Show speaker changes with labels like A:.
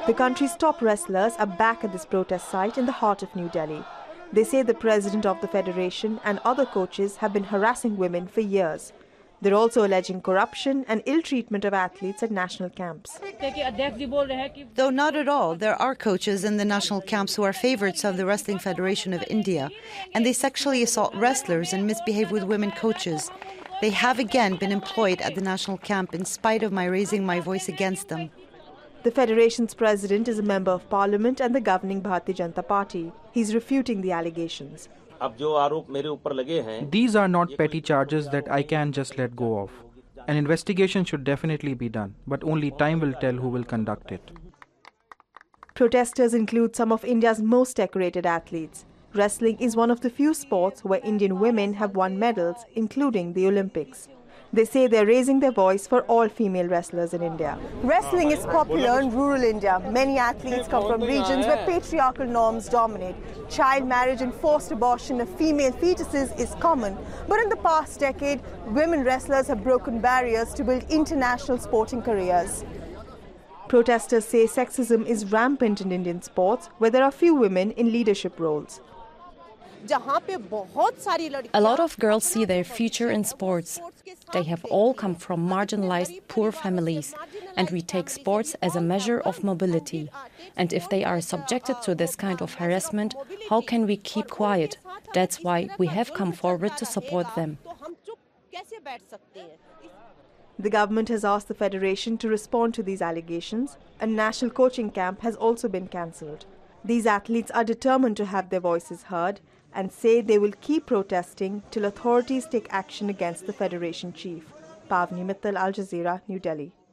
A: The country's top wrestlers are back at this protest site in the heart of New Delhi. They say the president of the federation and other coaches have been harassing women for years. They're also alleging corruption and ill treatment of athletes at national camps.
B: Though not at all, there are coaches in the national camps who are favourites of the Wrestling Federation of India, and they sexually assault wrestlers and misbehave with women coaches. They have again been employed at the national camp in spite of my raising my voice against them.
A: The federation's president is a member of parliament and the governing Bharatiya Janata Party. He's refuting the allegations.
C: These are not petty charges that I can just let go of. An investigation should definitely be done, but only time will tell who will conduct it.
A: Protesters include some of India's most decorated athletes. Wrestling is one of the few sports where Indian women have won medals, including the Olympics. They say they're raising their voice for all female wrestlers in India. Wrestling is popular in rural India. Many athletes come from regions where patriarchal norms dominate. Child marriage and forced abortion of female fetuses is common. But in the past decade, women wrestlers have broken barriers to build international sporting careers. Protesters say sexism is rampant in Indian sports, where there are few women in leadership roles.
D: A lot of girls see their future in sports. They have all come from marginalized, poor families, and we take sports as a measure of mobility. And if they are subjected to this kind of harassment, how can we keep quiet? That's why we have come forward to support them.
A: The government has asked the federation to respond to these allegations. A national coaching camp has also been cancelled. These athletes are determined to have their voices heard and say they will keep protesting till authorities take action against the federation chief. Pavni Mittal, Al Jazeera, New Delhi.